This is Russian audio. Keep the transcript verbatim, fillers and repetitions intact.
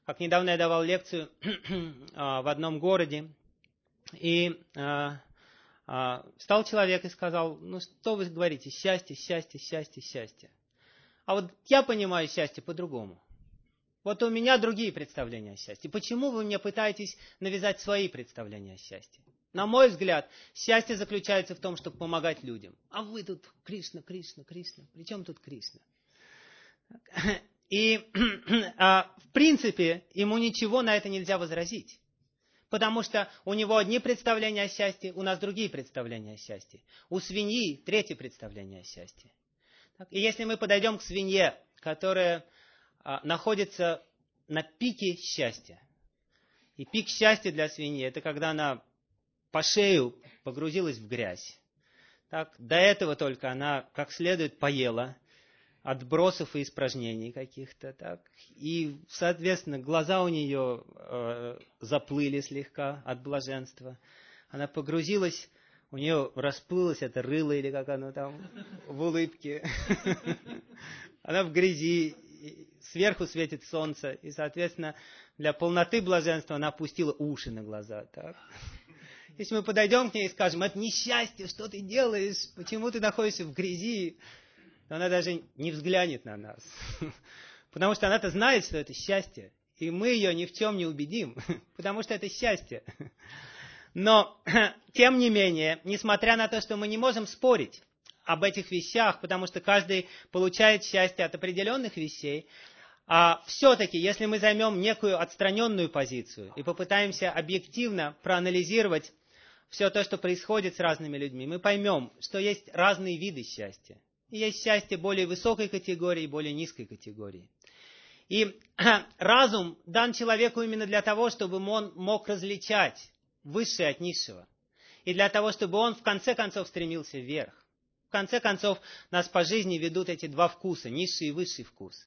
Как недавно я давал лекцию в одном городе, и встал человек и сказал: ну что вы говорите, счастье, счастье, счастье, счастье. А вот я понимаю счастье по-другому. Вот у меня другие представления о счастье. Почему вы мне пытаетесь навязать свои представления о счастье? На мой взгляд, счастье заключается в том, чтобы помогать людям. А вы тут Кришна, Кришна, Кришна. При чем тут Кришна? И в принципе ему ничего на это нельзя возразить. Потому что у него одни представления о счастье, у нас другие представления о счастье. У свиньи третье представление о счастье. И если мы подойдем к свинье, которая а, находится на пике счастья, и пик счастья для свиньи — это когда она по шею погрузилась в грязь. Так, до этого только она как следует поела, отбросов и испражнений каких-то, так, и, соответственно, глаза у нее э, заплыли слегка от блаженства. Она погрузилась, у нее расплылось это рыло, или как оно там, в улыбке. Она в грязи, сверху светит солнце, и, соответственно, для полноты блаженства она опустила уши на глаза, так. Если мы подойдем к ней и скажем: это несчастье, что ты делаешь, почему ты находишься в грязи? Но она даже не взглянет на нас. Потому что она-то знает, что это счастье. И мы ее ни в чем не убедим. Потому что это счастье. Но, тем не менее, несмотря на то, что мы не можем спорить об этих вещах, потому что каждый получает счастье от определенных вещей, а все-таки, если мы займем некую отстраненную позицию и попытаемся объективно проанализировать все то, что происходит с разными людьми, мы поймем, что есть разные виды счастья. И есть счастье более высокой категории и более низкой категории. И разум дан человеку именно для того, чтобы он мог различать высшее от низшего. И для того, чтобы он в конце концов стремился вверх. В конце концов, нас по жизни ведут эти два вкуса, низший и высший вкус.